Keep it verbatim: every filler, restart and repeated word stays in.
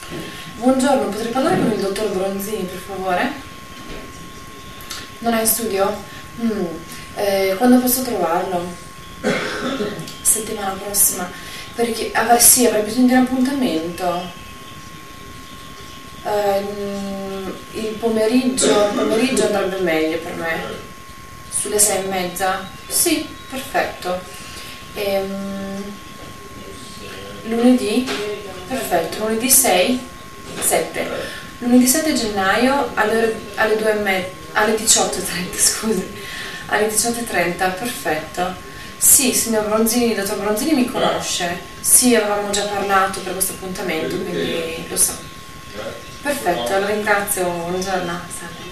Buongiorno, potrei parlare con il dottor Bronzini, per favore? Non è in studio? Mm. Eh, quando posso trovarlo? Settimana prossima. Perché ah, sì, avrei bisogno di un appuntamento. Eh, mm, il pomeriggio, il pomeriggio andrebbe meglio per me. Sulle sei e mezza? Sì, perfetto. Ehm, lunedì? Perfetto, lunedì sei? sette. Lunedì sette gennaio alle, ore- alle due e mezza, alle diciotto e trenta, scusi. Alle diciotto e trenta, perfetto. Sì, signor Bronzini, il dottor Bronzini mi conosce. Sì, avevamo già parlato per questo appuntamento, quindi lo so. Perfetto, la ringrazio, buongiorno.